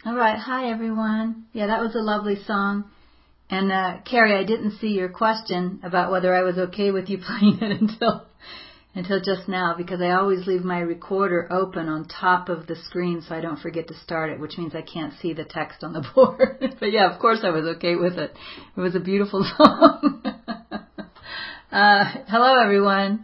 All right. Hi, everyone. Yeah, that was a lovely song. And Carrie, I didn't see your question about whether I was okay with you playing it until just now, because I always leave my recorder open on top of the screen so I don't forget to start it, which means I can't see the text on the board. But yeah, of course I was okay with it. It was a beautiful song. Hello, everyone.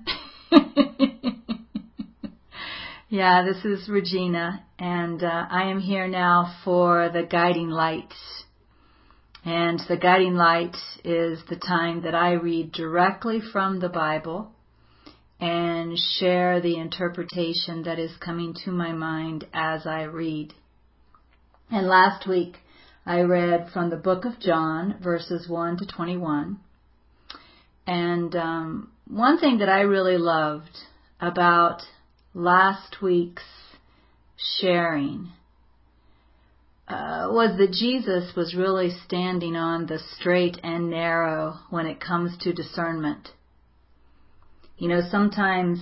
Yeah, this is Regina, and I am here now for the Guiding Light. And the Guiding Light is the time that I read directly from the Bible and share the interpretation that is coming to my mind as I read. And last week I read from the book of John, verses 1 to 21. And one thing that I really loved about last week's sharing was that Jesus was really standing on the straight and narrow when it comes to discernment. You know, sometimes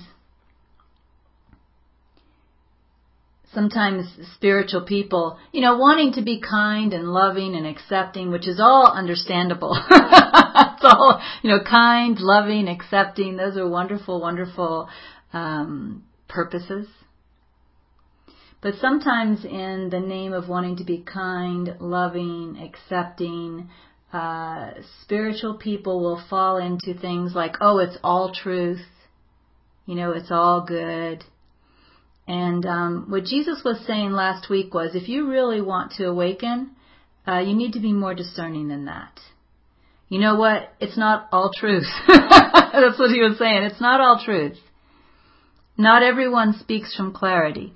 spiritual people, wanting to be kind and loving and accepting, which is all understandable. It's all, kind, loving, accepting. Those are wonderful, wonderful purposes. But sometimes in the name of wanting to be kind, loving, accepting, spiritual people will fall into things like, oh, it's all truth. It's all good. And what Jesus was saying last week was, if you really want to awaken, you need to be more discerning than that. You know what? It's not all truth. That's what he was saying. It's not all truth. Not everyone speaks from clarity.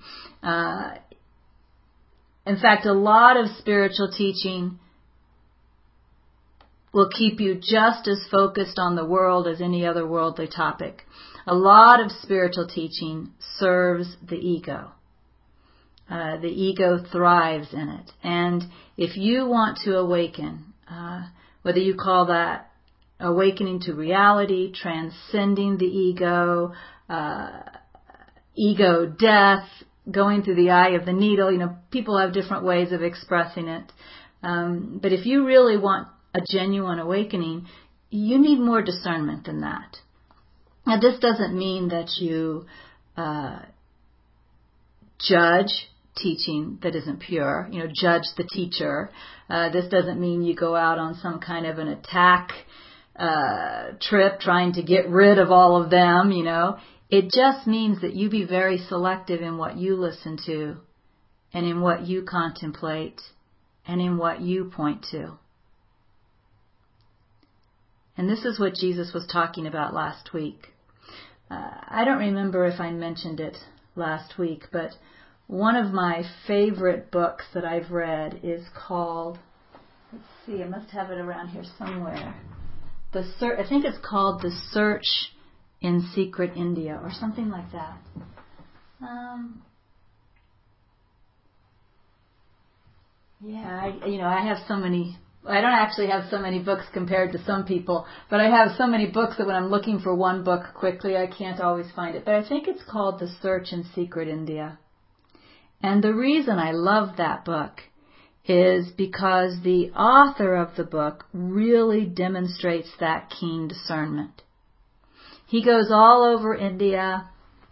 In fact, a lot of spiritual teaching will keep you just as focused on the world as any other worldly topic. A lot of spiritual teaching serves the ego. The ego thrives in it. And if you want to awaken, whether you call that awakening to reality, transcending the ego, ego death, going through the eye of the needle, people have different ways of expressing it. But if you really want a genuine awakening, you need more discernment than that. Now, this doesn't mean that you judge teaching that isn't pure, judge the teacher. This doesn't mean you go out on some kind of an attack trip trying to get rid of all of them, It just means that you be very selective in what you listen to and in what you contemplate and in what you point to. And this is what Jesus was talking about last week. I don't remember if I mentioned it last week, but one of my favorite books that I've read is called, let's see, I must have it around here somewhere. I think it's called The Search in Secret India or something like that. I have so many. I don't actually have so many books compared to some people, but I have so many books that when I'm looking for one book quickly, I can't always find it. But I think it's called The Search in Secret India. And the reason I love that book is because the author of the book really demonstrates that keen discernment. He goes all over India,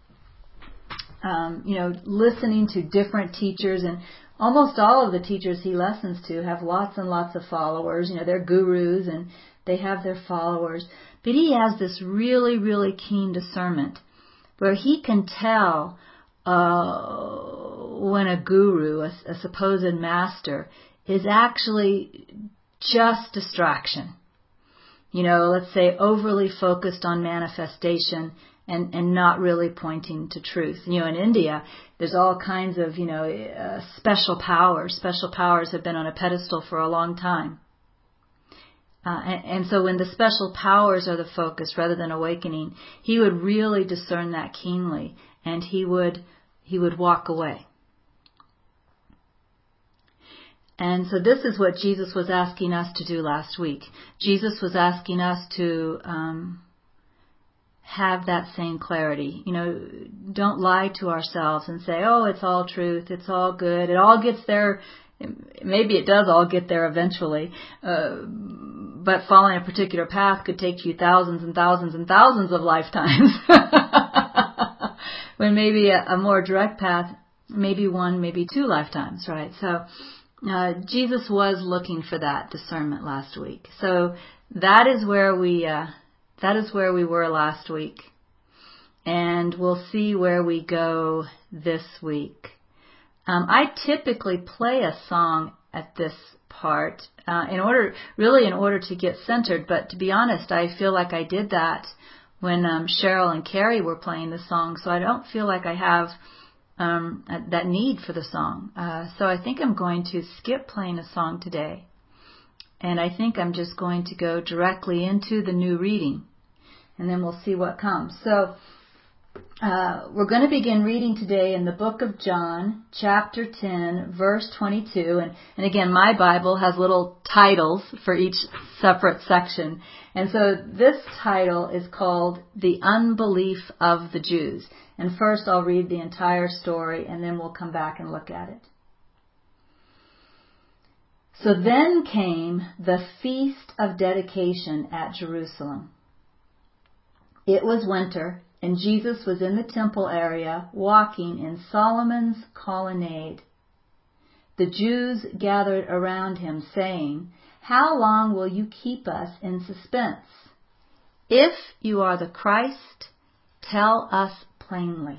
listening to different teachers, and almost all of the teachers he listens to have lots and lots of followers. They're gurus and they have their followers. But he has this really, really keen discernment where he can tell when a guru, a supposed master, is actually just distraction. Let's say overly focused on manifestation and not really pointing to truth. In India, there's all kinds of, special powers. Special powers have been on a pedestal for a long time. And so when the special powers are the focus rather than awakening, he would really discern that keenly, and he would walk away. And so this is what Jesus was asking us to do last week. Jesus was asking us to have that same clarity. Don't lie to ourselves and say, oh, it's all truth, it's all good, it all gets there. Maybe it does all get there eventually, but following a particular path could take you thousands and thousands and thousands of lifetimes. When maybe a more direct path, maybe one, maybe 2 lifetimes, right? So Jesus was looking for that discernment last week. So that is where we were last week, and we'll see where we go this week. I typically play a song at this part in order to get centered, but to be honest, I feel like I did that when Cheryl and Carrie were playing the song, so I don't feel like I have that need for the song. So I think I'm going to skip playing a song today, and I think I'm just going to go directly into the new reading, and then we'll see what comes. So we're going to begin reading today in the book of John, chapter 10, verse 22. And again, my Bible has little titles for each separate section. And so this title is called The Unbelief of the Jews. And first I'll read the entire story, and then we'll come back and look at it. So then came the feast of dedication at Jerusalem. It was winter, and Jesus was in the temple area walking in Solomon's colonnade. The Jews gathered around him, saying, "How long will you keep us in suspense? If you are the Christ, tell us plainly."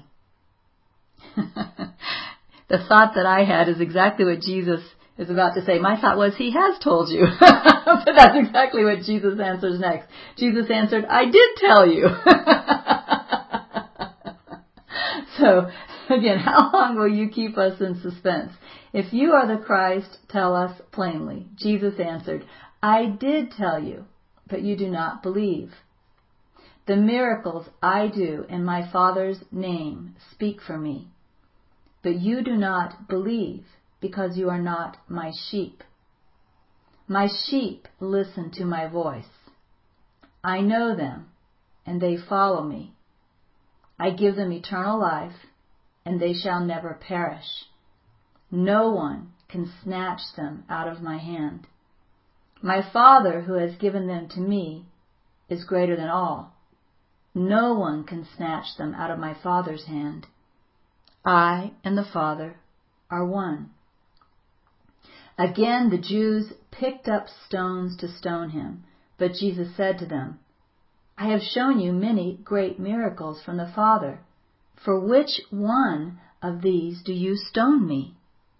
The thought that I had is exactly what Jesus is about to say. My thought was, he has told you. But that's exactly what Jesus answers next. Jesus answered, "I did tell you." So, again, how long will you keep us in suspense? If you are the Christ, tell us plainly. Jesus answered, "I did tell you, but you do not believe. The miracles I do in my Father's name speak for me, but you do not believe because you are not my sheep. My sheep listen to my voice. I know them, and they follow me. I give them eternal life, and they shall never perish. No one can snatch them out of my hand. My Father, who has given them to me, is greater than all. No one can snatch them out of my Father's hand. I and the Father are one." Again the Jews picked up stones to stone him, but Jesus said to them, "I have shown you many great miracles from the Father. For which one of these do you stone me?"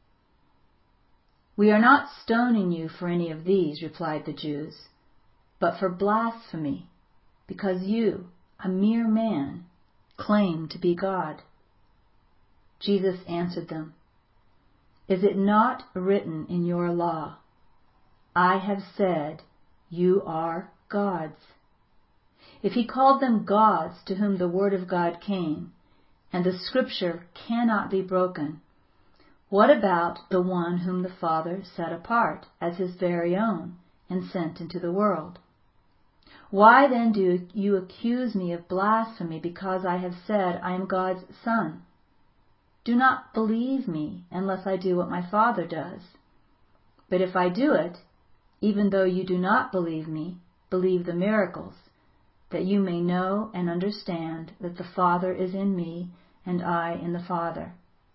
"We are not stoning you for any of these," replied the Jews, "but for blasphemy, because you, a mere man, claim to be God." Jesus answered them, "Is it not written in your law, 'I have said, you are gods'? If he called them gods to whom the word of God came, and the scripture cannot be broken, what about the one whom the Father set apart as his very own and sent into the world? Why then do you accuse me of blasphemy because I have said I am God's Son? Do not believe me unless I do what my Father does. But if I do it, even though you do not believe me, believe the miracles, that you may know and understand that the Father is in me and I in the Father."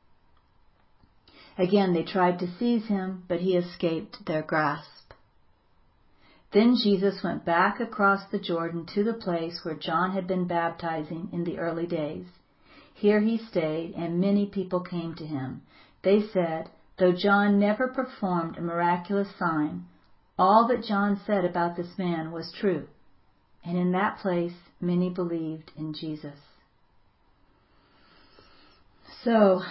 Again they tried to seize him, but he escaped their grasp. Then Jesus went back across the Jordan to the place where John had been baptizing in the early days. Here he stayed, and many people came to him. They said, "Though John never performed a miraculous sign, all that John said about this man was true." And in that place, many believed in Jesus. So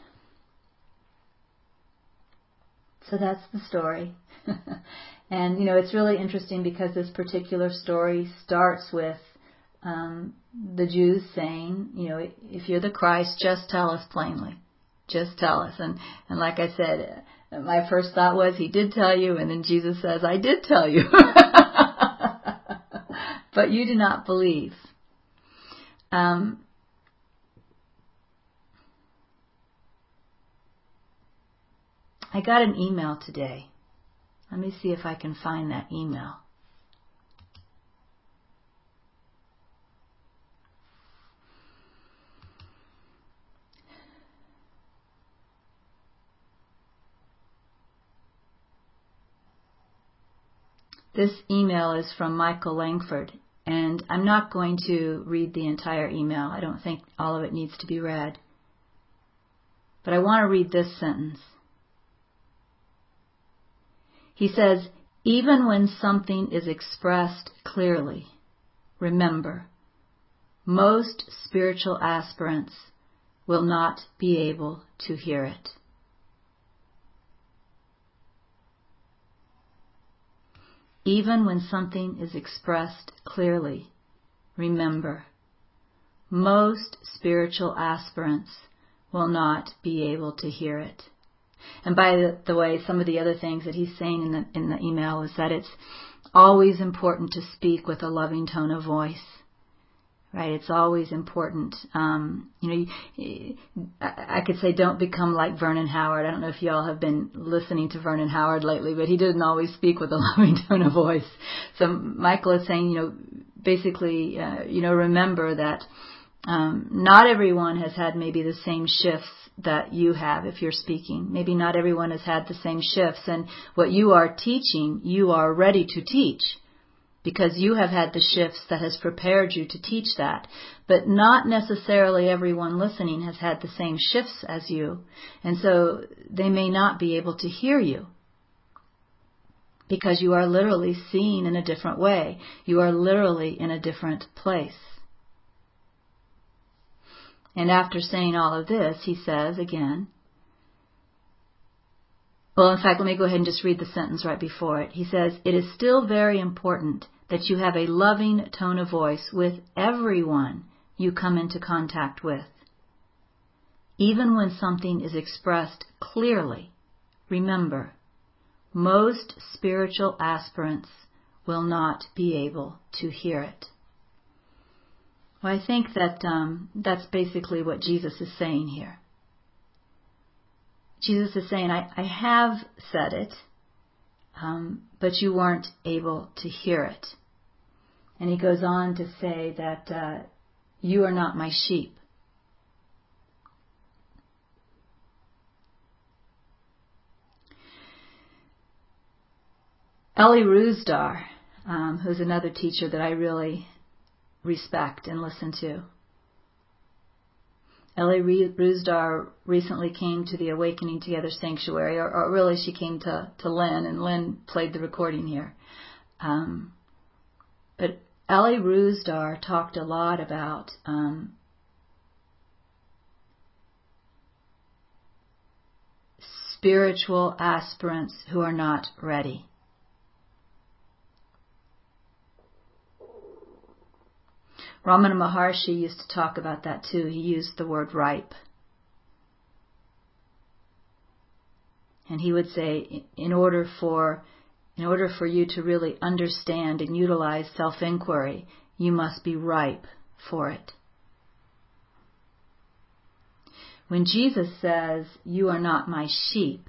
that's the story. And, it's really interesting because this particular story starts with the Jews saying, "If you're the Christ, just tell us plainly. Just tell us." And like I said, my first thought was, he did tell you, and then Jesus says, "I did tell you." But you do not believe. I got an email today. Let me see if I can find that email. This email is from Michael Langford, and I'm not going to read the entire email. I don't think all of it needs to be read. But I want to read this sentence. He says, even when something is expressed clearly, remember, most spiritual aspirants will not be able to hear it. Even when something is expressed clearly, remember, most spiritual aspirants will not be able to hear it. And by the way, some of the other things that he's saying in the email is that it's always important to speak with a loving tone of voice. Right? It's always important. I could say don't become like Vernon Howard. I don't know if y'all have been listening to Vernon Howard lately, but he didn't always speak with a loving tone of voice. So Michael is saying, basically, remember that not everyone has had maybe the same shifts that you have if you're speaking. Maybe not everyone has had the same shifts. And what you are teaching, you are ready to teach, because you have had the shifts that has prepared you to teach that. But not necessarily everyone listening has had the same shifts as you. And so they may not be able to hear you, because you are literally seeing in a different way. You are literally in a different place. And after saying all of this, he says again, well, in fact, let me go ahead and just read the sentence right before it. He says, it is still very important that you have a loving tone of voice with everyone you come into contact with. Even when something is expressed clearly, remember, most spiritual aspirants will not be able to hear it. Well, I think that that's basically what Jesus is saying here. Jesus is saying, I have said it, but you weren't able to hear it. And he goes on to say that you are not my sheep. Elie Rusdar, who's another teacher that I really respect and listen to. Elie Rusdar recently came to the Awakening Together Sanctuary, or really she came to Lynn, and Lynn played the recording here. But Elie Rusdar talked a lot about spiritual aspirants who are not ready. Ramana Maharshi used to talk about that too. He used the word ripe. And he would say, in order for you to really understand and utilize self-inquiry, you must be ripe for it. When Jesus says, you are not my sheep,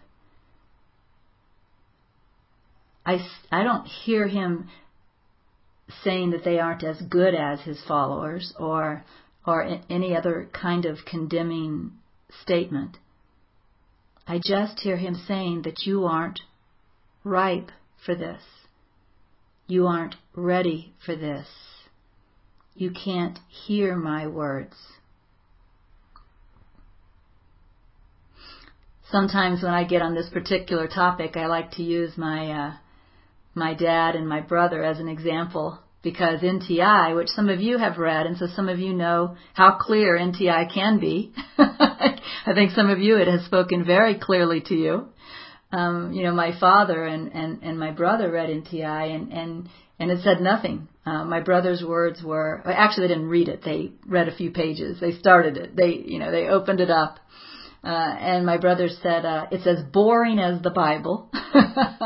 I don't hear him saying that they aren't as good as his followers or any other kind of condemning statement. I just hear him saying that you aren't ripe for this. You aren't ready for this. You can't hear my words. Sometimes when I get on this particular topic, I like to use my dad and my brother as an example, because NTI, which some of you have read, and so some of you know how clear NTI can be. I think some of you, it has spoken very clearly to you. My father and my brother read NTI, and it said nothing. My brother's words were, actually they didn't read it. They read a few pages. They started it. They opened it up. And my brother said, it's as boring as the Bible.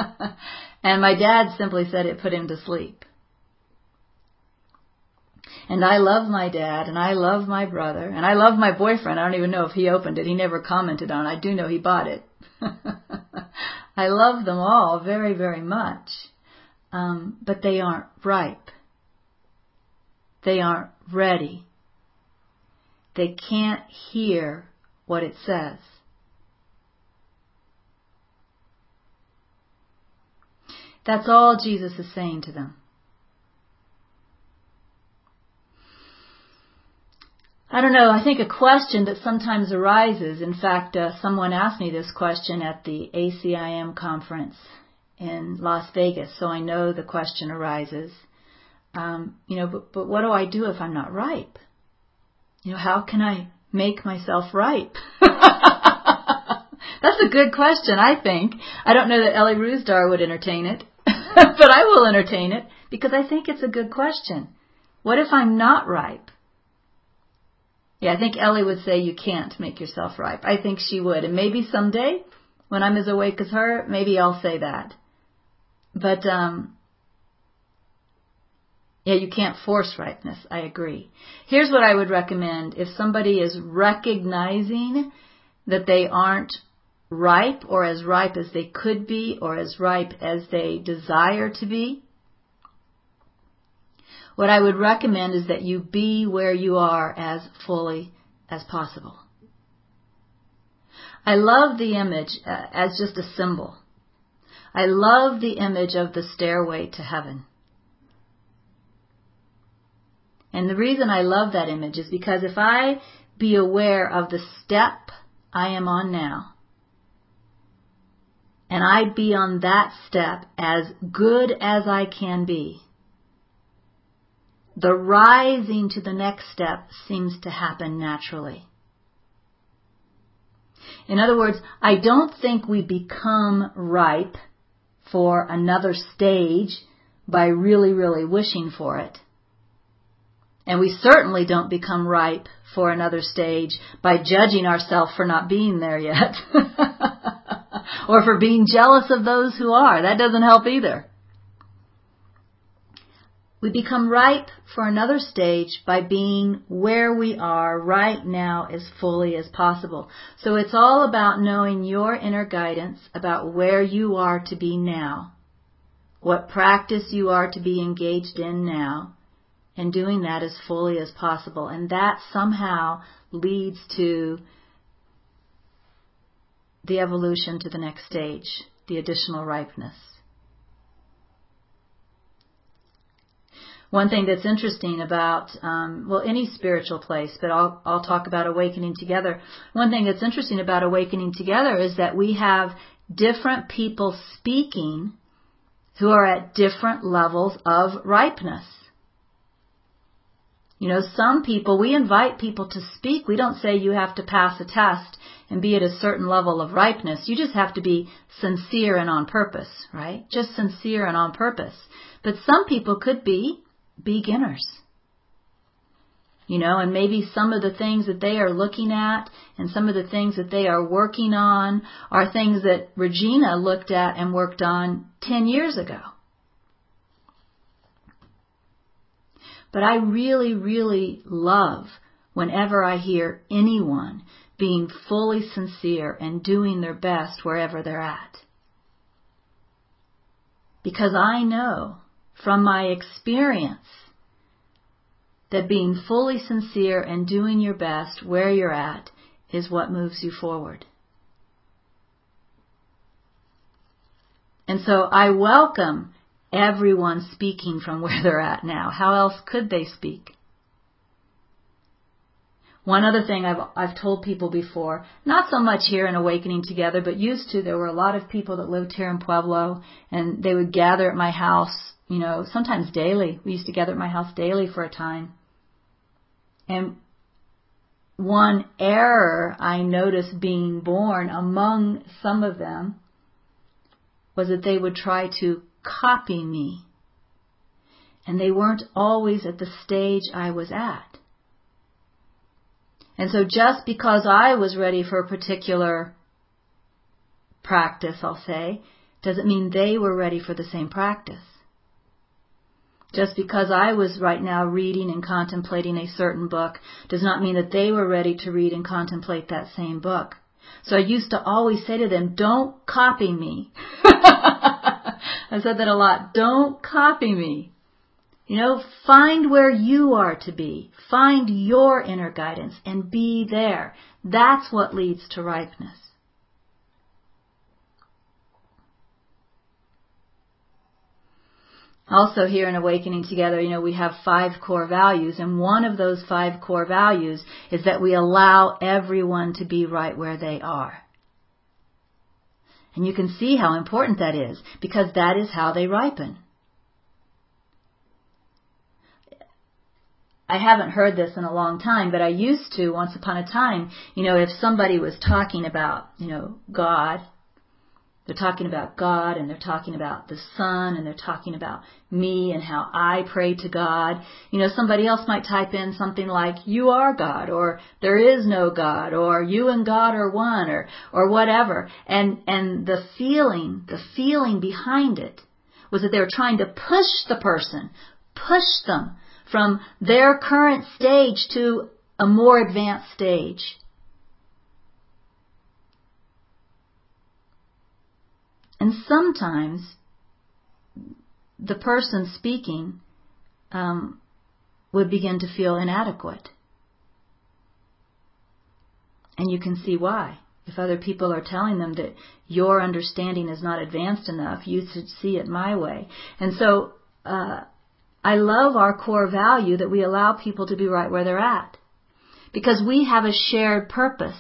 And my dad simply said it put him to sleep. And I love my dad, and I love my brother, and I love my boyfriend. I don't even know if he opened it. He never commented on it. I do know he bought it. I love them all very, very much. But they aren't ripe. They aren't ready. They can't hear what it says. That's all Jesus is saying to them. I don't know, I think a question that sometimes arises, in fact, someone asked me this question at the ACIM conference in Las Vegas, so I know the question arises. But what do I do if I'm not ripe? How can I make myself ripe? That's a good question, I think. I don't know that Ellie Rusdar would entertain it, but I will entertain it because I think it's a good question. What if I'm not ripe? Yeah, I think Ellie would say you can't make yourself ripe. I think she would. And maybe someday, when I'm as awake as her, maybe I'll say that. But, you can't force ripeness. I agree. Here's what I would recommend. If somebody is recognizing that they aren't ripe or as ripe as they could be or as ripe as they desire to be, what I would recommend is that you be where you are as fully as possible. I love the image as just a symbol. I love the image of the stairway to heaven. And the reason I love that image is because if I be aware of the step I am on now, and I be on that step as good as I can be, the rising to the next step seems to happen naturally. In other words, I don't think we become ripe for another stage by really, really wishing for it. And we certainly don't become ripe for another stage by judging ourselves for not being there yet. Or for being jealous of those who are. That doesn't help either. We become ripe for another stage by being where we are right now as fully as possible. So it's all about knowing your inner guidance about where you are to be now, what practice you are to be engaged in now, and doing that as fully as possible. And that somehow leads to the evolution to the next stage, the additional ripeness. One thing that's interesting about, any spiritual place, but I'll talk about Awakening Together. One thing that's interesting about Awakening Together is that we have different people speaking who are at different levels of ripeness. Some people, we invite people to speak. We don't say you have to pass a test and be at a certain level of ripeness. You just have to be sincere and on purpose, right? Just sincere and on purpose. But some people could be beginners. And maybe some of the things that they are looking at and some of the things that they are working on are things that Regina looked at and worked on 10 years ago. But I really, really love whenever I hear anyone being fully sincere and doing their best wherever they're at. Because I know from my experience that being fully sincere and doing your best where you're at is what moves you forward. And so I welcome everyone speaking from where they're at now. How else could they speak? One other thing I've told people before, not so much here in Awakening Together, but used to, there were a lot of people that lived here in Pueblo, and they would gather at my house, sometimes daily. We used to gather at my house daily for a time. And one error I noticed being born among some of them was that they would try to copy me. And they weren't always at the stage I was at. And so just because I was ready for a particular practice, I'll say, doesn't mean they were ready for the same practice. Just because I was right now reading and contemplating a certain book does not mean that they were ready to read and contemplate that same book. So I used to always say to them, don't copy me. I said that a lot. Don't copy me. Find where you are to be. Find your inner guidance and be there. That's what leads to ripeness. Also here in Awakening Together, we have 5 core values, and one of those 5 core values is that we allow everyone to be right where they are. And you can see how important that is, because that is how they ripen. I haven't heard this in a long time, but I used to once upon a time, if somebody was talking about, God, they're talking about God, and they're talking about the Son, and they're talking about me and how I pray to God. Somebody else might type in something like, you are God, or there is no God, or you and God are one, or whatever. And the feeling behind it was that they were trying to push the person, push them from their current stage to a more advanced stage. And sometimes the person speaking would begin to feel inadequate. And you can see why. If other people are telling them that your understanding is not advanced enough, you should see it my way. And so I love our core value that we allow people to be right where they're at. Because we have a shared purpose,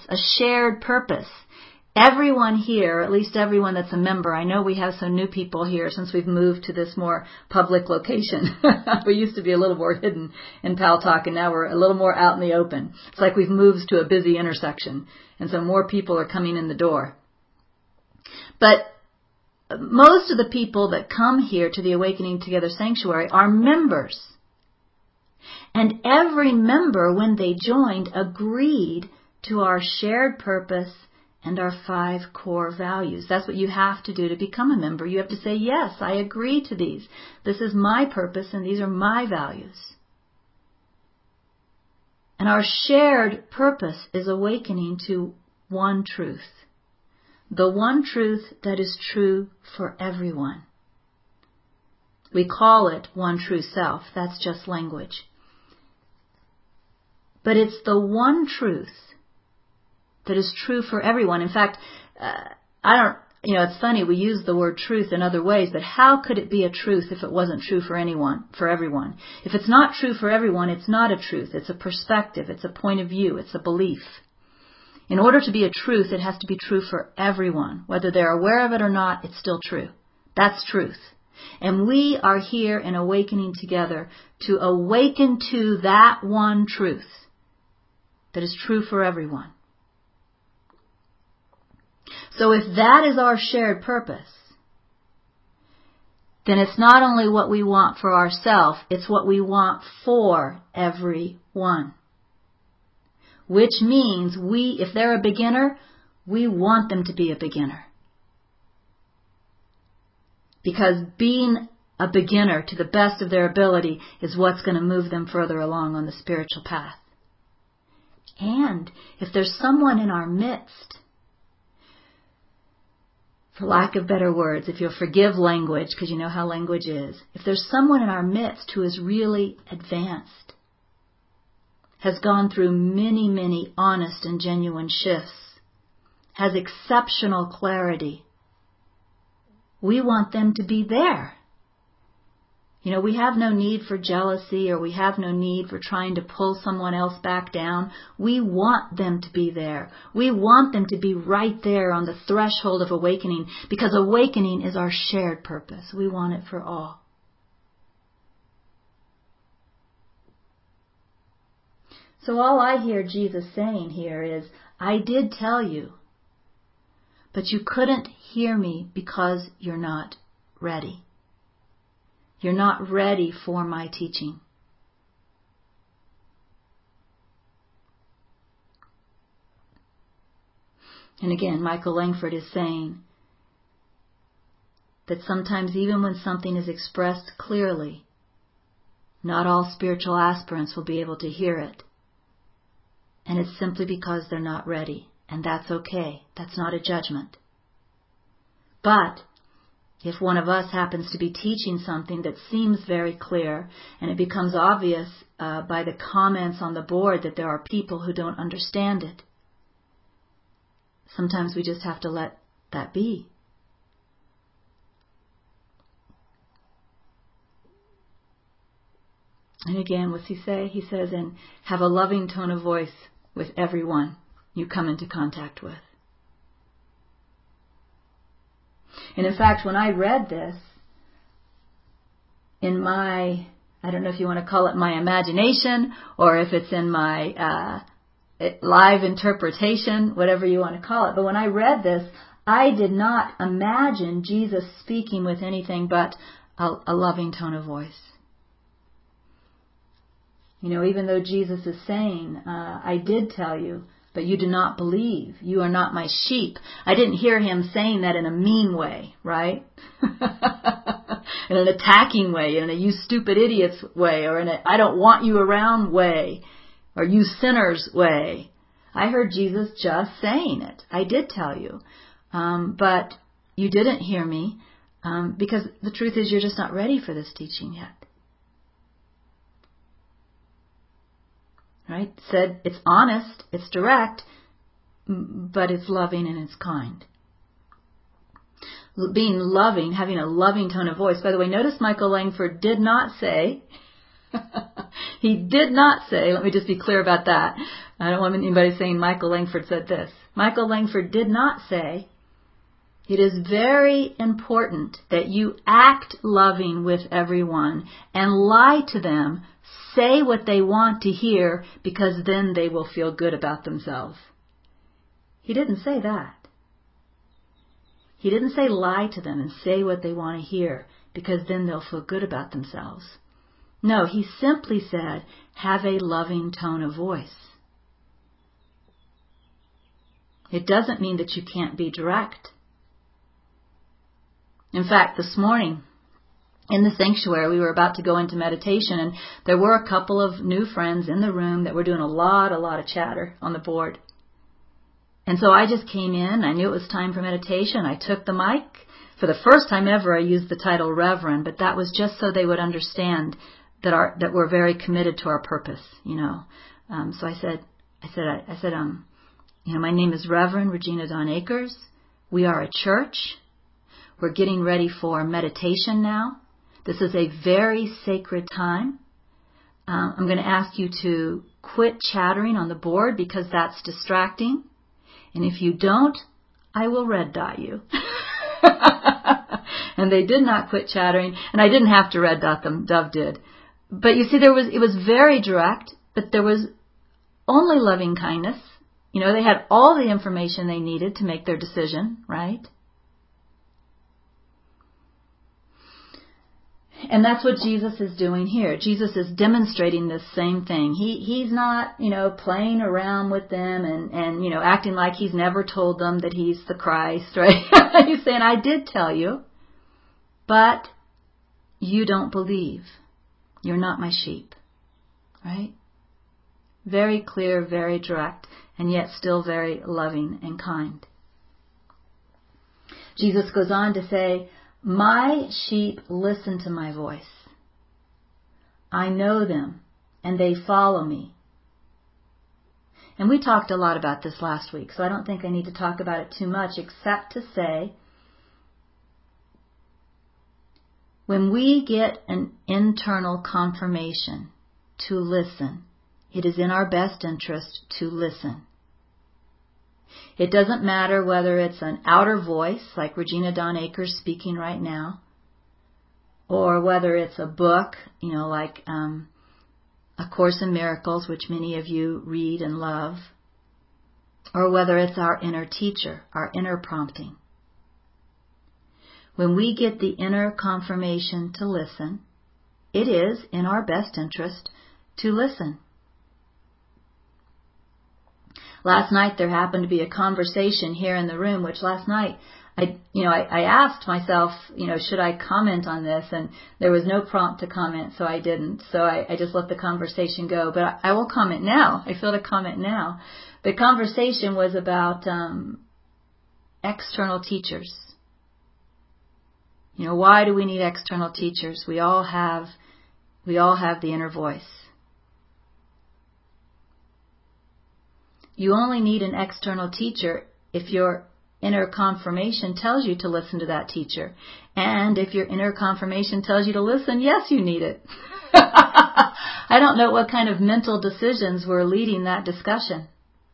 Everyone here, at least everyone that's a member, I know we have some new people here since we've moved to this more public location. We used to be a little more hidden in Pal Talk, and now we're a little more out in the open. It's like we've moved to a busy intersection, and so more people are coming in the door. But most of the people that come here to the Awakening Together Sanctuary are members. And every member, when they joined, agreed to our shared purpose and our 5 core values. That's what you have to do to become a member. You have to say, yes, I agree to these. This is my purpose and these are my values. And our shared purpose is awakening to one truth. The one truth that is true for everyone. We call it one true self. That's just language. But it's the one truth that is true for everyone. In fact, it's funny, we use the word truth in other ways, but how could it be a truth if it wasn't true for everyone? If it's not true for everyone, it's not a truth. It's a perspective. It's a point of view. It's a belief. In order to be a truth, it has to be true for everyone. Whether they're aware of it or not, it's still true. That's truth. And we are here in Awakening Together to awaken to that one truth that is true for everyone. So if that is our shared purpose, then it's not only what we want for ourselves, it's what we want for everyone. Which means if they're a beginner, we want them to be a beginner. Because being a beginner to the best of their ability is what's going to move them further along on the spiritual path. And if there's someone in our midst, for lack of better words, if you'll forgive language, because you know how language is, if there's someone in our midst who is really advanced, has gone through many, many honest and genuine shifts, has exceptional clarity, we want them to be there. We have no need for jealousy, or we have no need for trying to pull someone else back down. We want them to be there. We want them to be right there on the threshold of awakening, because awakening is our shared purpose. We want it for all. So all I hear Jesus saying here is, I did tell you, but you couldn't hear me because you're not ready. You're not ready for my teaching. And again, Michael Langford is saying that sometimes even when something is expressed clearly, Not all spiritual aspirants will be able to hear it. And it's simply because they're not ready. And that's okay. That's not a judgment. But if one of us happens to be teaching something that seems very clear, and it becomes obvious by the comments on the board that there are people who don't understand it, sometimes we just have to let that be. And again, what's he say? He says, and have a loving tone of voice with everyone you come into contact with. And in fact, when I read this, in my, I don't know if you want to call it my imagination, or if it's in my live interpretation, whatever you want to call it, but when I read this, I did not imagine Jesus speaking with anything but a loving tone of voice. You know, even though Jesus is saying, I did tell you, but you do not believe. You are not my sheep. I didn't hear him saying that in a mean way, right? In an attacking way, in a you stupid idiots way, or in a I don't want you around way, or you sinners way. I heard Jesus just saying it. I did tell you. But you didn't hear me because the truth is you're just not ready for this teaching yet. Right? Said it's honest, it's direct, but it's loving and it's kind. Being loving, having a loving tone of voice. By the way, notice Michael Langford did not say, he did not say, let me just be clear about that. I don't want anybody saying Michael Langford said this. Michael Langford did not say, it is very important that you act loving with everyone and lie to them, say what they want to hear, because then they will feel good about themselves. He didn't say that. He didn't say lie to them and say what they want to hear, because then they'll feel good about themselves. No, he simply said, have a loving tone of voice. It doesn't mean that you can't be direct. In fact, this morning, in the sanctuary, we were about to go into meditation, and there were a couple of new friends in the room that were doing a lot of chatter on the board. And so I just came in. I knew it was time for meditation. I took the mic. For the first time ever, I used the title Reverend, but that was just so they would understand that we're very committed to our purpose, you know. So I said, you know, my name is Reverend Regina Dawn Akers. We are a church. We're getting ready for meditation now. This is a very sacred time. I'm going to ask you to quit chattering on the board because that's distracting. And if you don't, I will red dot you. And they did not quit chattering, and I didn't have to red dot them. Dove did. But you see, it was very direct, but there was only loving kindness. You know, they had all the information they needed to make their decision, right? And that's what Jesus is doing here. Jesus is demonstrating this same thing. He's not, you know, playing around with them and, you know, acting like he's never told them that he's the Christ, right? He's saying, I did tell you, but you don't believe. You're not my sheep, right? Very clear, very direct, and yet still very loving and kind. Jesus goes on to say, my sheep listen to my voice. I know them, and they follow me. And we talked a lot about this last week, so I don't think I need to talk about it too much, except to say, when we get an internal confirmation to listen, it is in our best interest to listen. It doesn't matter whether it's an outer voice, like Regina Dawn Akers speaking right now, or whether it's a book, you know, like A Course in Miracles, which many of you read and love, or whether it's our inner teacher, our inner prompting. When we get the inner confirmation to listen, it is in our best interest to listen. Last night there happened to be a conversation here in the room, which last night I asked myself, should I comment on this? And there was no prompt to comment, so I didn't. So I just let the conversation go. But I will comment now. I feel to comment now. The conversation was about external teachers. Why do we need external teachers? We all have the inner voice. You only need an external teacher if your inner confirmation tells you to listen to that teacher. And if your inner confirmation tells you to listen, yes, you need it. I don't know what kind of mental decisions were leading that discussion.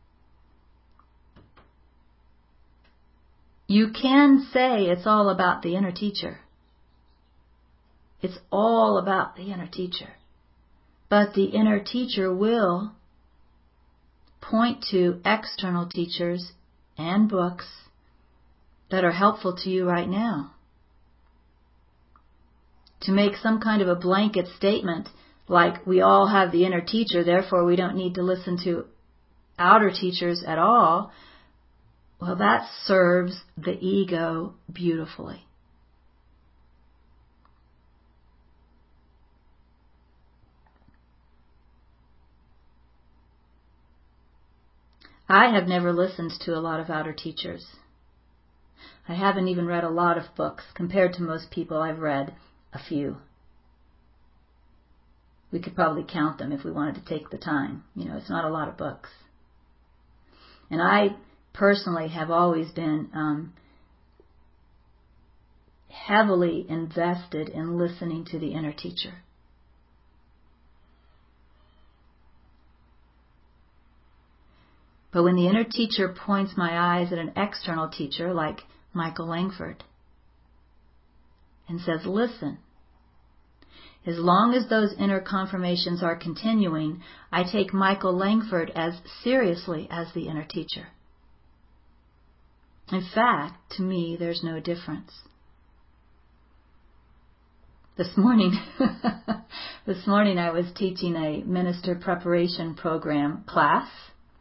You can say it's all about the inner teacher. It's all about the inner teacher. But the inner teacher will point to external teachers and books that are helpful to you right now. To make some kind of a blanket statement like we all have the inner teacher, therefore we don't need to listen to outer teachers at all, well, that serves the ego beautifully. I have never listened to a lot of outer teachers. I haven't even read a lot of books. Compared to most people, I've read a few. We could probably count them if we wanted to take the time. It's not a lot of books. And I personally have always been heavily invested in listening to the inner teacher. But when the inner teacher points my eyes at an external teacher like Michael Langford and says, listen, as long as those inner confirmations are continuing, I take Michael Langford as seriously as the inner teacher. In fact, to me, there's no difference. This morning I was teaching a minister preparation program class.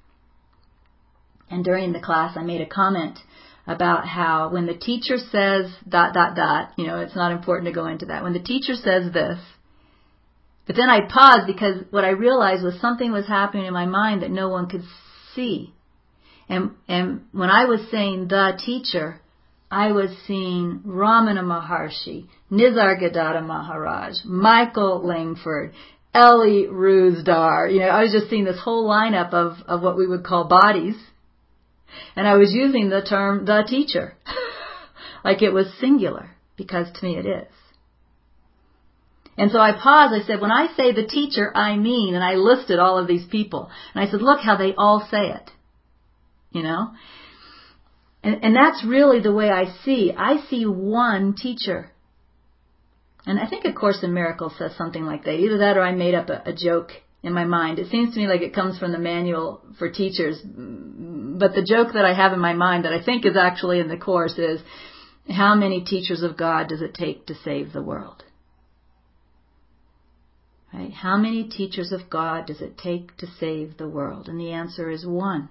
And during the class, I made a comment about how when the teacher says ... it's not important to go into that. When the teacher says this, but then I paused because what I realized was something was happening in my mind that no one could see. And when I was saying the teacher, I was seeing Ramana Maharshi, Nisargadatta Maharaj, Michael Langford, Ellie Rusdar. I was just seeing this whole lineup of what we would call bodies. And I was using the term the teacher like it was singular, because to me it is. And so I paused. I said, when I say the teacher, I mean, and I listed all of these people. And I said, look how they all say it. And that's really the way I see. I see one teacher. And I think A Course in Miracles says something like that. Either that or I made up a joke in my mind. It seems to me like it comes from the manual for teachers. But the joke that I have in my mind that I think is actually in the Course is, how many teachers of God does it take to save the world? Right? How many teachers of God does it take to save the world? And the answer is one.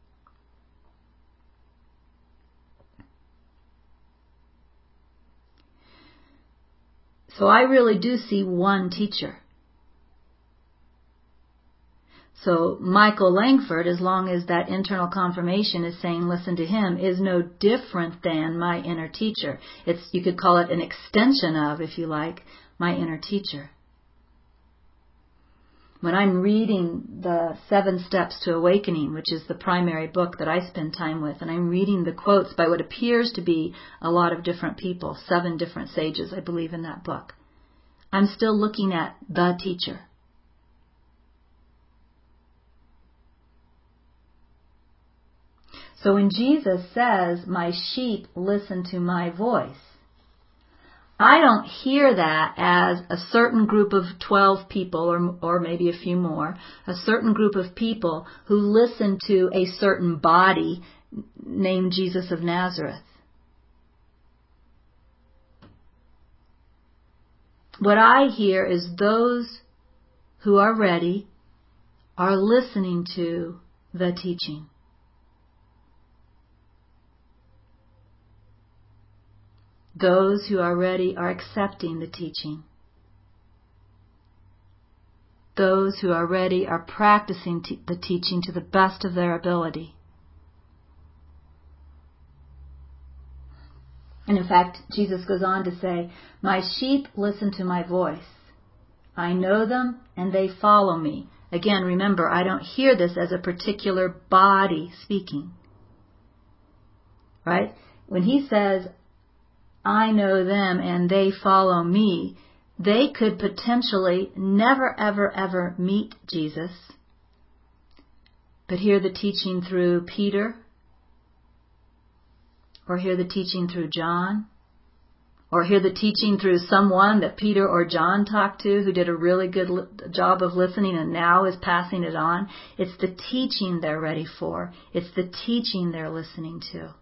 So I really do see one teacher. So Michael Langford, as long as that internal confirmation is saying listen to him, is no different than my inner teacher. You could call it an extension of, if you like, my inner teacher. When I'm reading the 7 Steps to Awakening, which is the primary book that I spend time with, and I'm reading the quotes by what appears to be a lot of different people, 7 different sages, I believe, in that book, I'm still looking at the teacher. So when Jesus says, my sheep listen to my voice, I don't hear that as a certain group of 12 people, or maybe a few more, a certain group of people who listen to a certain body named Jesus of Nazareth. What I hear is those who are ready are listening to the teaching. Those who are ready are accepting the teaching. Those who are ready are practicing the teaching to the best of their ability. And in fact, Jesus goes on to say, "My sheep listen to my voice. I know them and they follow me." Again, remember, I don't hear this as a particular body speaking. Right? When he says, "I know them and they follow me," they could potentially never, ever, ever meet Jesus, but hear the teaching through Peter, or hear the teaching through John, or hear the teaching through someone that Peter or John talked to who did a really good job of listening and now is passing it on. It's the teaching they're ready for. It's the teaching they're listening to.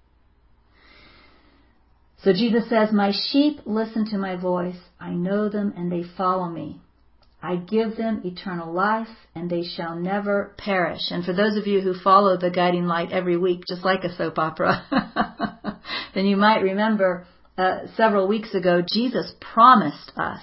So Jesus says, "My sheep listen to my voice. I know them and they follow me. I give them eternal life and they shall never perish." And for those of you who follow the Guiding Light every week, just like a soap opera, then you might remember several weeks ago, Jesus promised us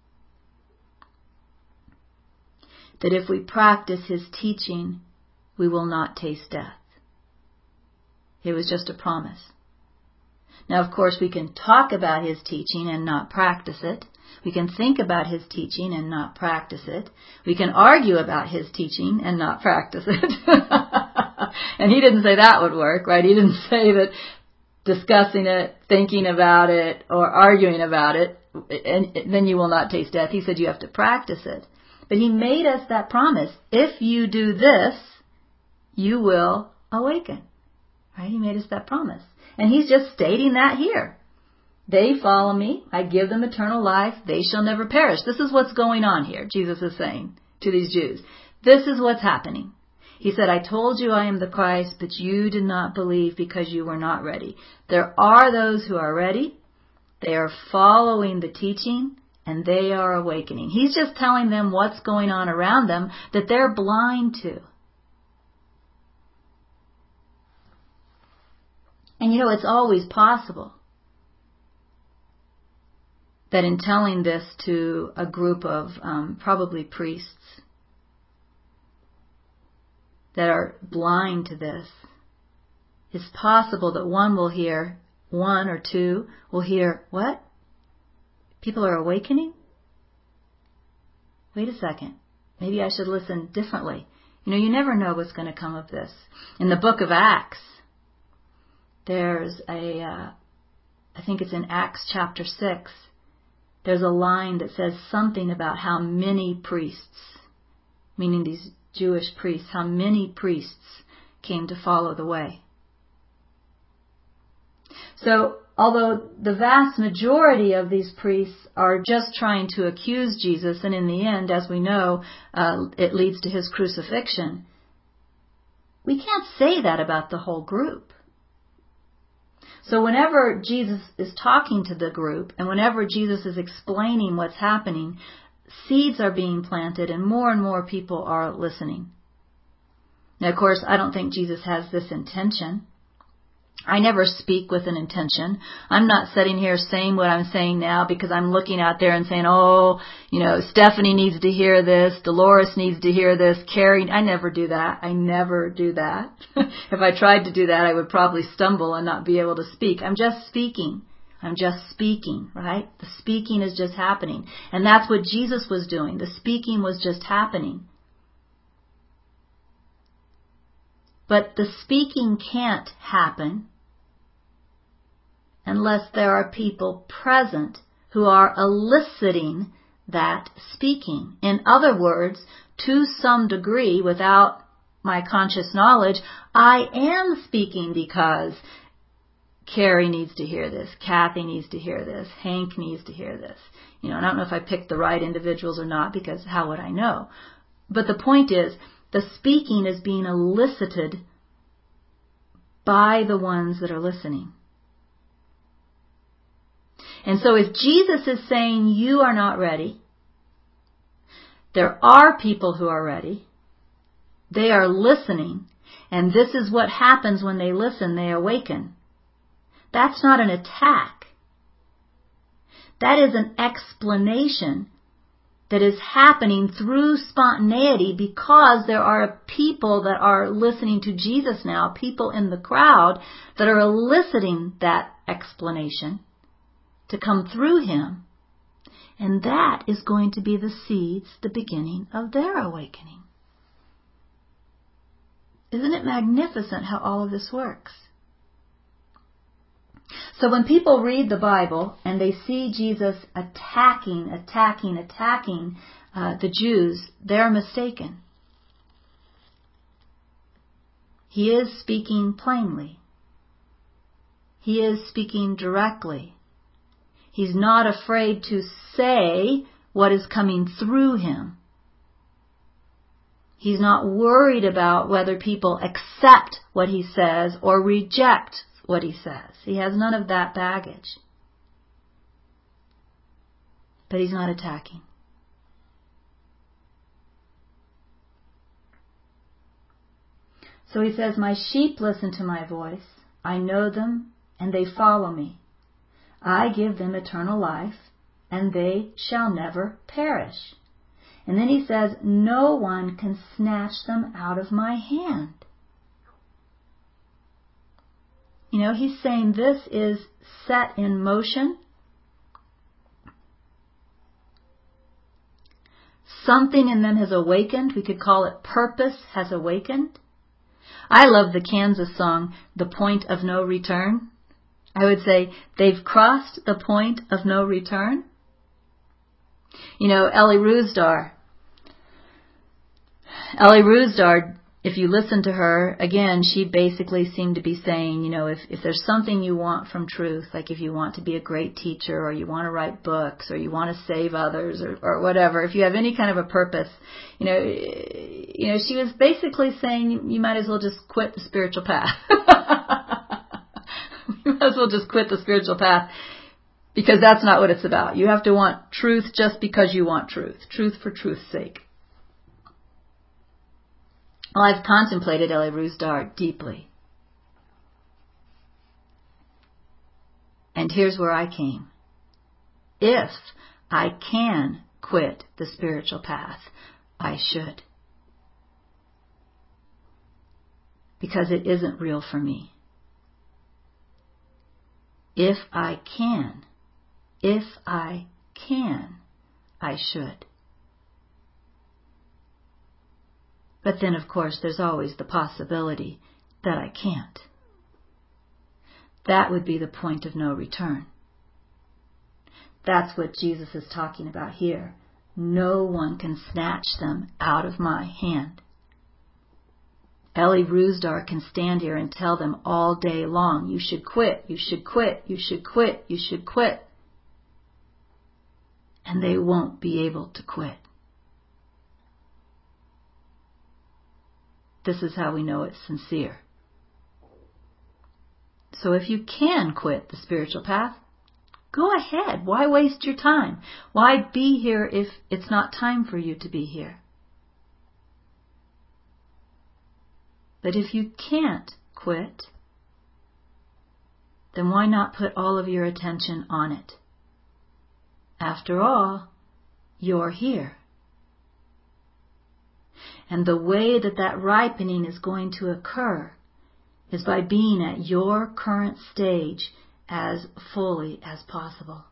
that if we practice his teaching, we will not taste death. It was just a promise. Now, of course, we can talk about his teaching and not practice it. We can think about his teaching and not practice it. We can argue about his teaching and not practice it. And he didn't say that would work, right? He didn't say that discussing it, thinking about it, or arguing about it, and then you will not taste death. He said you have to practice it. But he made us that promise. If you do this, you will awaken. Right? He made us that promise. And he's just stating that here. They follow me. I give them eternal life. They shall never perish. This is what's going on here, Jesus is saying to these Jews. This is what's happening. He said, "I told you I am the Christ, but you did not believe because you were not ready." There are those who are ready. They are following the teaching, and they are awakening. He's just telling them what's going on around them that they're blind to. And it's always possible that in telling this to a group of probably priests that are blind to this, it's possible that one or two will hear, "What? People are awakening? Wait a second. Maybe I should listen differently." You never know what's going to come of this. In the book of Acts, there's I think it's in Acts chapter 6, there's a line that says something about how many priests, meaning these Jewish priests, how many priests came to follow the way. So, although the vast majority of these priests are just trying to accuse Jesus, and in the end, as we know, it leads to his crucifixion, we can't say that about the whole group. So whenever Jesus is talking to the group, and whenever Jesus is explaining what's happening, seeds are being planted and more people are listening. Now, of course, I don't think Jesus has this intention. I never speak with an intention. I'm not sitting here saying what I'm saying now because I'm looking out there and saying, Stephanie needs to hear this, Dolores needs to hear this, Carrie. I never do that. If I tried to do that, I would probably stumble and not be able to speak. I'm just speaking, right? The speaking is just happening. And that's what Jesus was doing. The speaking was just happening. But the speaking can't happen unless there are people present who are eliciting that speaking. In other words, to some degree, without my conscious knowledge, I am speaking because Carrie needs to hear this, Kathy needs to hear this, Hank needs to hear this. And I don't know if I picked the right individuals or not, because how would I know? But the point is, the speaking is being elicited by the ones that are listening. And so if Jesus is saying you are not ready, there are people who are ready. They are listening. And this is what happens when they listen, they awaken. That's not an attack. That is an explanation that is happening through spontaneity because there are people that are listening to Jesus now, people in the crowd that are eliciting that explanation to come through him. And that is going to be the seeds, the beginning of their awakening. Isn't it magnificent how all of this works? So when people read the Bible and they see Jesus attacking the Jews, they're mistaken. He is speaking plainly. He is speaking directly. He's not afraid to say what is coming through him. He's not worried about whether people accept what he says or reject what he says. He has none of that baggage. But he's not attacking. So he says, my sheep listen to my voice. I know them and they follow me. I give them eternal life and they shall never perish. And then he says, no one can snatch them out of my hand. You know, he's saying this is set in motion. Something in them has awakened. We could call it purpose has awakened. I love the Kansas song, The Point of No Return. I would say they've crossed the point of no return. You know, Ellie Rusdar, if you listen to her, again, she basically seemed to be saying, you know, if there's something you want from truth, like if you want to be a great teacher or you want to write books or you want to save others or whatever, if you have any kind of a purpose, you know, she was basically saying you might as well just quit the spiritual path. You might as well just quit the spiritual path because that's not what it's about. You have to want truth just because you want truth. Truth for truth's sake. Well, I've contemplated Ellie Rusdar deeply. And here's where I came. If I can quit the spiritual path, I should. Because it isn't real for me. If I can, I should. But then, of course, there's always the possibility that I can't. That would be the point of no return. That's what Jesus is talking about here. No one can snatch them out of my hand. Ellie Rusdar can stand here and tell them all day long, you should quit, you should quit, you should quit, you should quit. And they won't be able to quit. This is how we know it's sincere. So if you can quit the spiritual path, go ahead. Why waste your time? Why be here if it's not time for you to be here? But if you can't quit, then why not put all of your attention on it? After all, you're here. And the way that ripening is going to occur is by being at your current stage as fully as possible.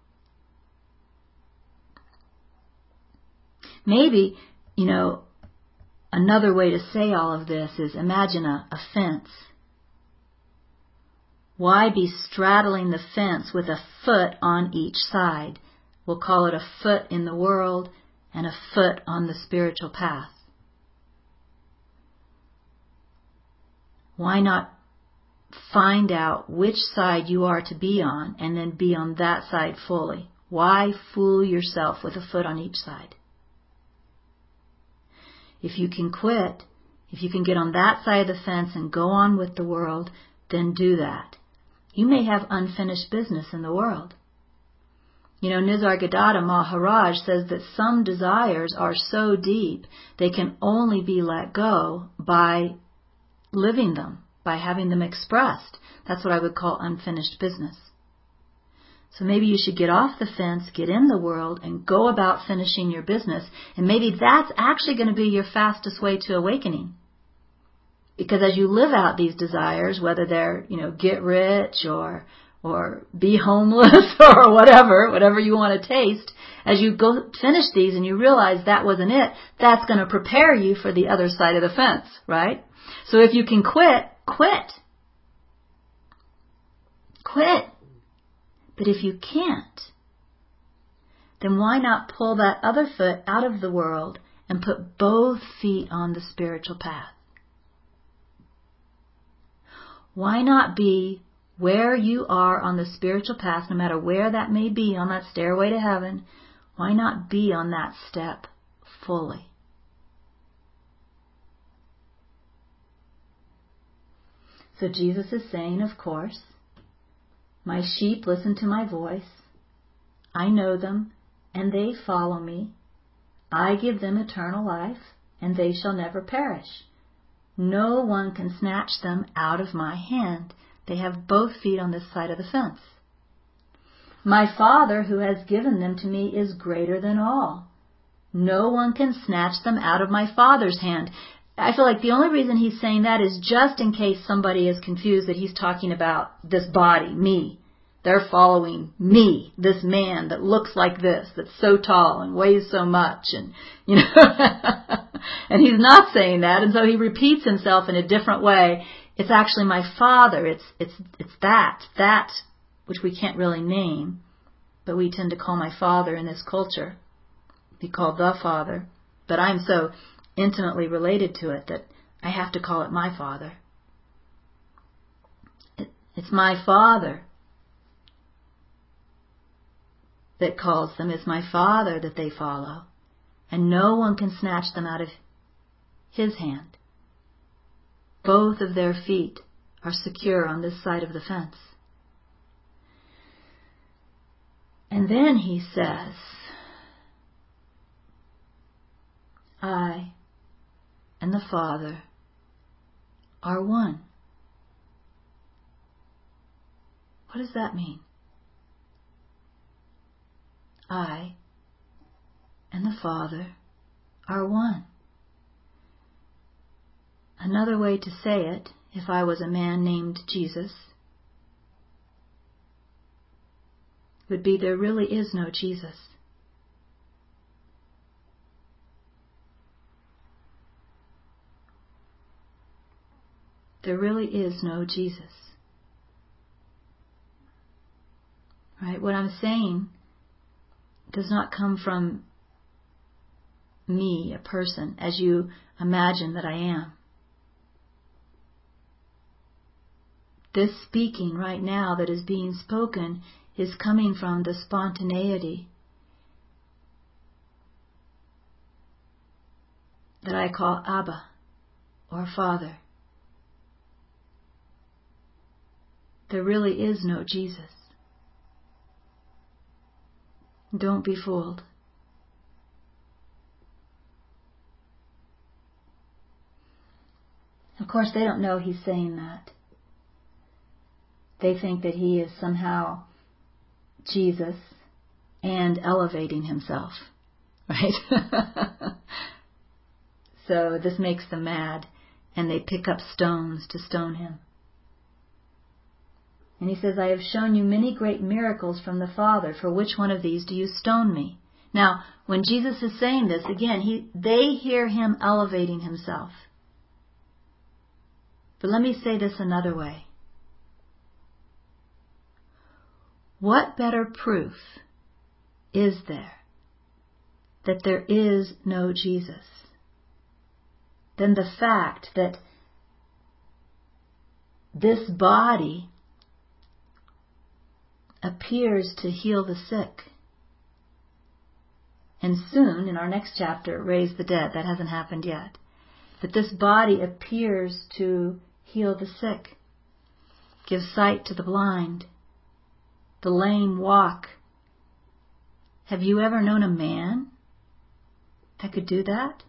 Maybe, another way to say all of this is imagine a fence. Why be straddling the fence with a foot on each side? We'll call it a foot in the world and a foot on the spiritual path. Why not find out which side you are to be on and then be on that side fully? Why fool yourself with a foot on each side? If you can quit, if you can get on that side of the fence and go on with the world, then do that. You may have unfinished business in the world. Nisargadatta Maharaj says that some desires are so deep they can only be let go by living them, by having them expressed. That's what I would call unfinished business. So maybe you should get off the fence, get in the world, and go about finishing your business. And maybe that's actually going to be your fastest way to awakening. Because as you live out these desires, whether they're, get rich or be homeless or whatever you want to taste, as you go finish these and you realize that wasn't it, that's going to prepare you for the other side of the fence, right? So if you can quit. Quit. But if you can't, then why not pull that other foot out of the world and put both feet on the spiritual path? Why not be where you are on the spiritual path, no matter where that may be on that stairway to heaven? Why not be on that step fully? So Jesus is saying, of course, my sheep listen to my voice. I know them, and they follow me. I give them eternal life, and they shall never perish. No one can snatch them out of my hand. They have both feet on this side of the fence. My Father who has given them to me is greater than all. No one can snatch them out of my Father's hand. I feel like the only reason he's saying that is just in case somebody is confused that he's talking about this body, me. They're following me, this man that looks like this, that's so tall and weighs so much, and and he's not saying that, and so he repeats himself in a different way. It's actually my Father. It's that which we can't really name, but we tend to call my Father in this culture. Be called the Father, but I'm so intimately related to it that I have to call it my Father. It's my Father that calls them. It's my Father that they follow, and no one can snatch them out of his hand. Both of their feet are secure on this side of the fence. And then he says, I and the Father are one. What does that mean? I and the Father are one. Another way to say it, if I was a man named Jesus, would be there really is no Jesus. There really is no Jesus. Right? What I'm saying does not come from me, a person, as you imagine that I am. This speaking right now that is being spoken is coming from the spontaneity that I call Abba, or Father. There really is no Jesus. Don't be fooled. Of course, they don't know he's saying that. They think that he is somehow Jesus and elevating himself, right? So this makes them mad, and they pick up stones to stone him. And he says, I have shown you many great miracles from the Father. For which one of these do you stone me? Now, when Jesus is saying this, again, they hear him elevating himself. But let me say this another way. What better proof is there that there is no Jesus than the fact that this body appears to heal the sick, and soon, in our next chapter, raise the dead? That hasn't happened yet. But this body appears to heal the sick, give sight to the blind, the lame walk. Have you ever known a man that could do that?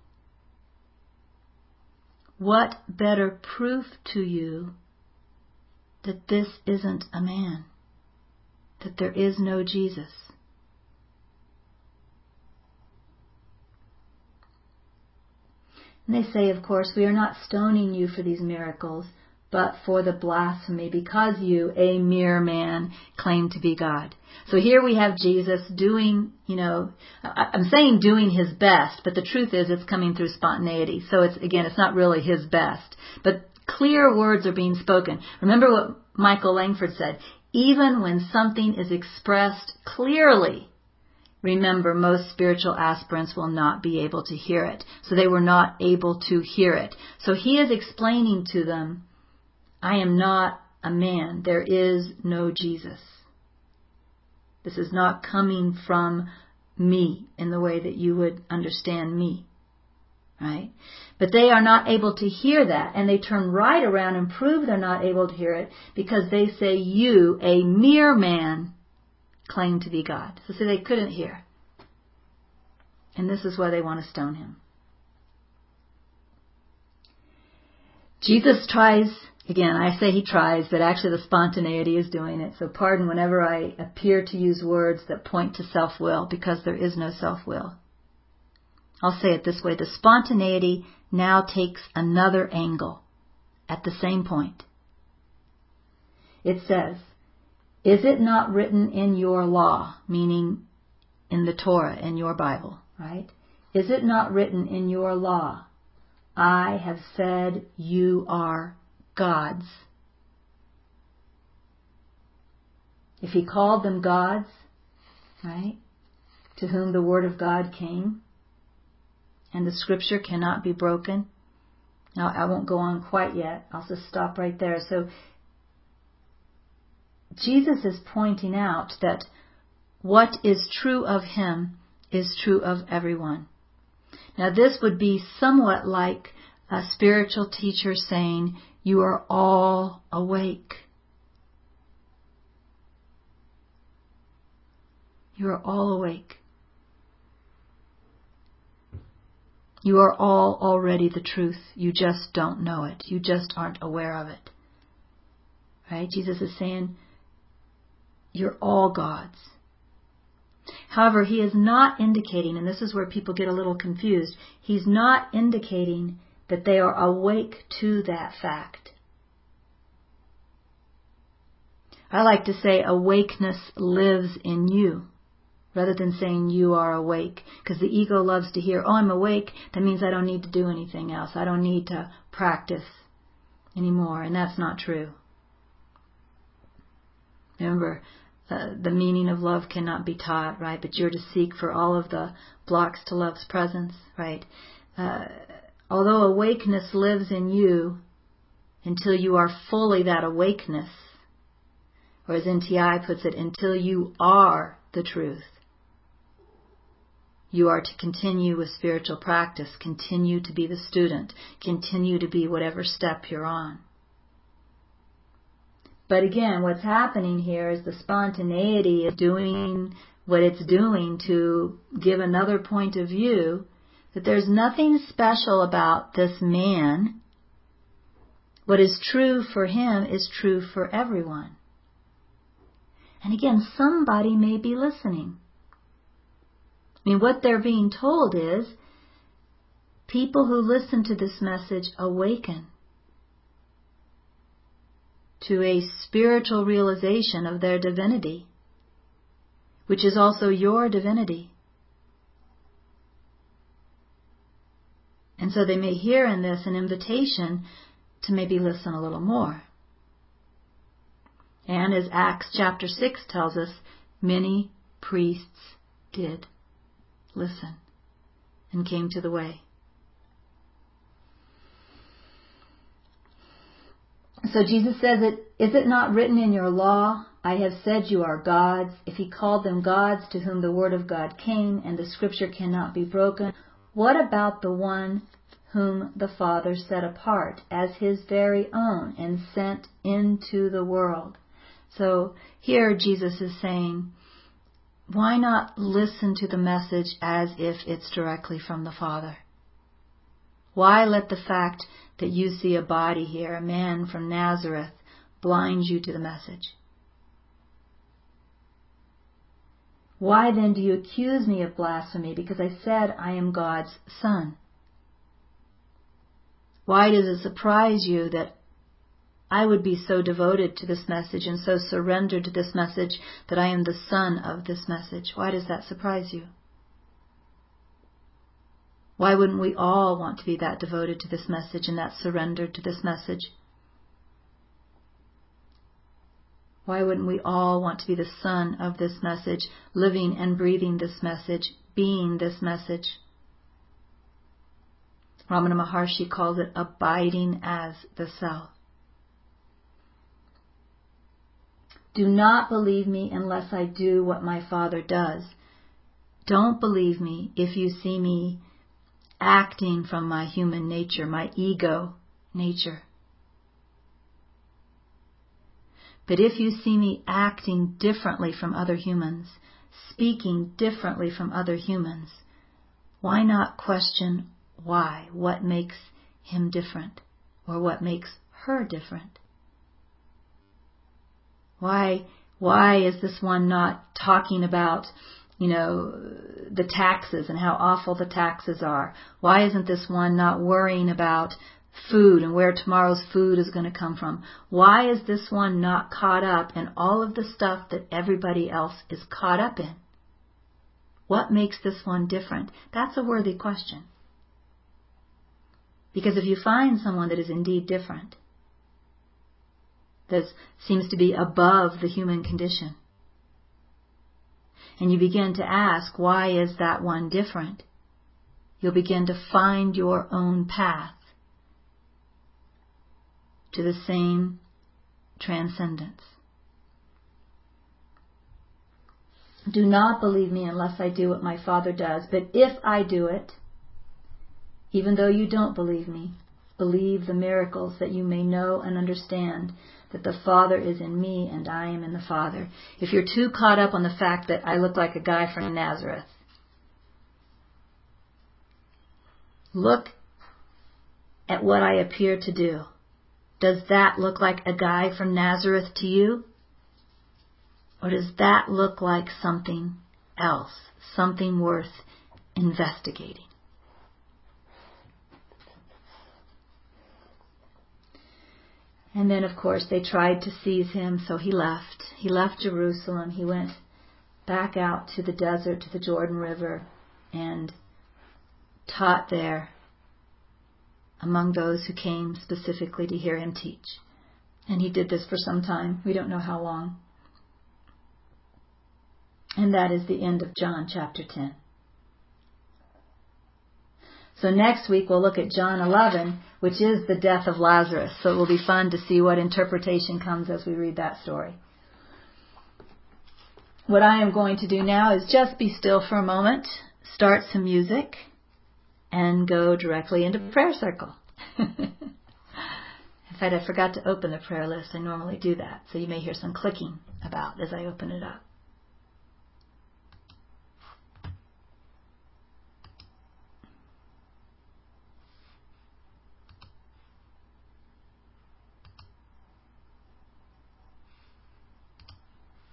What better proof to you that this isn't a man? that there is no Jesus. And they say, of course, we are not stoning you for these miracles, but for the blasphemy, because you, a mere man, claim to be God. So here we have Jesus doing, I'm saying doing his best, but the truth is it's coming through spontaneity. So it's not really his best. But clear words are being spoken. Remember what Michael Langford said, even when something is expressed clearly, remember, most spiritual aspirants will not be able to hear it. So they were not able to hear it. So he is explaining to them, I am not a man. There is no Jesus. This is not coming from me in the way that you would understand me. Right? But they are not able to hear that, and they turn right around and prove they're not able to hear it because they say, you, a mere man, claim to be God. So see, they couldn't hear. And this is why they want to stone him. Jesus tries, again, I say he tries, but actually the spontaneity is doing it. So pardon whenever I appear to use words that point to self-will, because there is no self-will. I'll say it this way, the spontaneity now takes another angle at the same point. It says, is it not written in your law, meaning in the Torah, in your Bible, right? Is it not written in your law, I have said you are gods? If he called them gods, right, to whom the word of God came, and the scripture cannot be broken. Now, I won't go on quite yet. I'll just stop right there. So, Jesus is pointing out that what is true of him is true of everyone. Now, this would be somewhat like a spiritual teacher saying, you are all awake. You are all awake. You are all already the truth. You just don't know it. You just aren't aware of it. Right? Jesus is saying, you're all gods. However, he is not indicating, and this is where people get a little confused, he's not indicating that they are awake to that fact. I like to say awakeness lives in you, rather than saying you are awake. Because the ego loves to hear, oh, I'm awake, that means I don't need to do anything else. I don't need to practice anymore. And that's not true. Remember, the meaning of love cannot be taught, right? But you're to seek for all of the blocks to love's presence, right? Although awakeness lives in you until you are fully that awakeness, or as NTI puts it, until you are the truth. You are to continue with spiritual practice, continue to be the student, continue to be whatever step you're on. But again, what's happening here is the spontaneity is doing what it's doing to give another point of view, that there's nothing special about this man. What is true for him is true for everyone. And again, somebody may be listening. I mean, what they're being told is, people who listen to this message awaken to a spiritual realization of their divinity, which is also your divinity. And so they may hear in this an invitation to maybe listen a little more. And as Acts chapter 6 tells us, many priests did listen and came to the way. So Jesus says, is it not written in your law, I have said you are gods? If he called them gods to whom the word of God came and the scripture cannot be broken, what about the one whom the Father set apart as his very own and sent into the world? So here Jesus is saying, why not listen to the message as if it's directly from the Father? Why let the fact that you see a body here, a man from Nazareth, blind you to the message? Why then do you accuse me of blasphemy? Because I said I am God's son. Why does it surprise you that I would be so devoted to this message and so surrendered to this message that I am the son of this message? Why does that surprise you? Why wouldn't we all want to be that devoted to this message and that surrendered to this message? Why wouldn't we all want to be the son of this message, living and breathing this message, being this message? Ramana Maharshi calls it abiding as the self. Do not believe me unless I do what my Father does. Don't believe me if you see me acting from my human nature, my ego nature. But if you see me acting differently from other humans, speaking differently from other humans, why not question why? What makes him different? Or what makes her different? Why is this one not talking about, the taxes and how awful the taxes are? Why isn't this one not worrying about food and where tomorrow's food is going to come from? Why is this one not caught up in all of the stuff that everybody else is caught up in? What makes this one different? That's a worthy question. Because if you find someone that is indeed different, that seems to be above the human condition, and you begin to ask, why is that one different? You'll begin to find your own path to the same transcendence. Do not believe me unless I do what my Father does. But if I do it, even though you don't believe me, believe the miracles that you may know and understand that the Father is in me and I am in the Father. If you're too caught up on the fact that I look like a guy from Nazareth, look at what I appear to do. Does that look like a guy from Nazareth to you? Or does that look like something else, something worth investigating? And then, of course, they tried to seize him, so he left. He left Jerusalem. He went back out to the desert, to the Jordan River, and taught there among those who came specifically to hear him teach. And he did this for some time. We don't know how long. And that is the end of John chapter 10. So next week we'll look at John 11, which is the death of Lazarus. So it will be fun to see what interpretation comes as we read that story. What I am going to do now is just be still for a moment, start some music, and go directly into prayer circle. In fact, I forgot to open the prayer list. I normally do that, so you may hear some clicking about as I open it up.